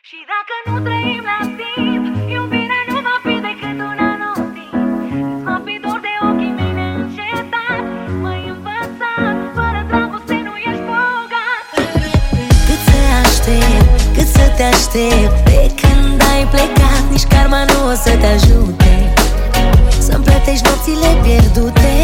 Și dacă nu trăim la timp, iubirea nu va fi decât un anotimp. Îți va fi dor de ochii mei neîncetat. M-ai învățat, fără dragoste nu ești bogat. Cât să aștept, cât să te aștept, de când ai plecat, nici karma nu o să te ajute să-mi plătești nopțile pierdute.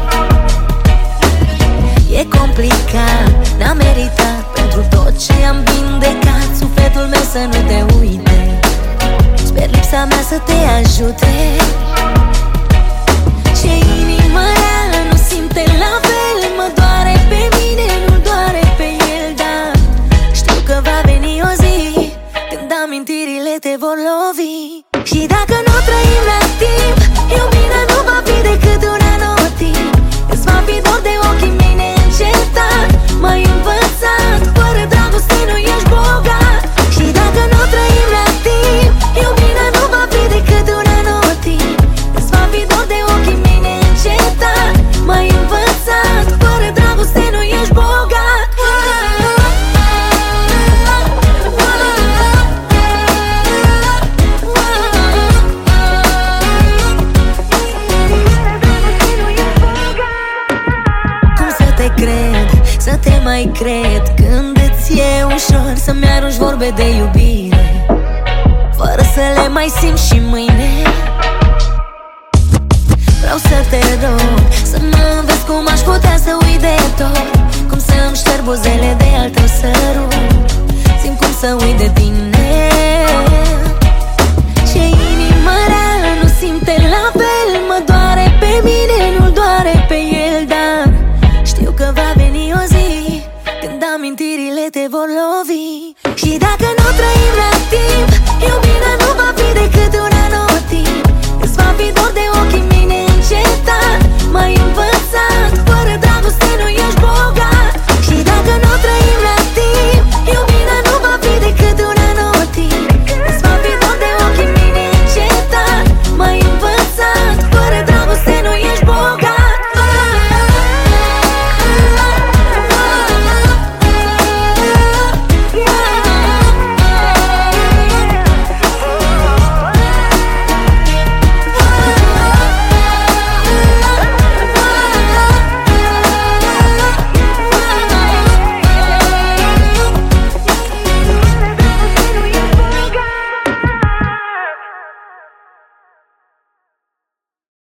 E complicat, n-am meritat pentru tot ce am vindecat. Sufletul meu să nu te uite, sper lipsa mea să te ajute. Ce inimă rea nu simte la fel, mă doare pe mine, nu doare pe el. Dar știu că va veni o zi când amintirile te vor lovi. Și dacă nu trăim la timp, iubirea nu va fi decât un anotimp. Îți va fi dor de ochii mei neîncetat. M-ai învățat, fără dragoste nu ești bogat. Și dacă nu trăim la timp, iubirea nu va fi decât un anotimp. Îți va fi dor de ochii mei neîncetat. M-ai învățat, fără dragoste nu ești bogat. Să te mai cred când îți e ușor să-mi arunci vorbe de iubire, fără să le mai simt și mâine. Vreau să te rog să mă înveți cum aș putea să uit de tot, cum să-mi șterg buzele de al tău sărut. Simt cum să uit de tine. Ce inimă rea nu simte la fel, mă doare pe mine, nu doare pe el. Dar știu că va veni o zi când amintirile te vor lovi. Și dacă nu trăim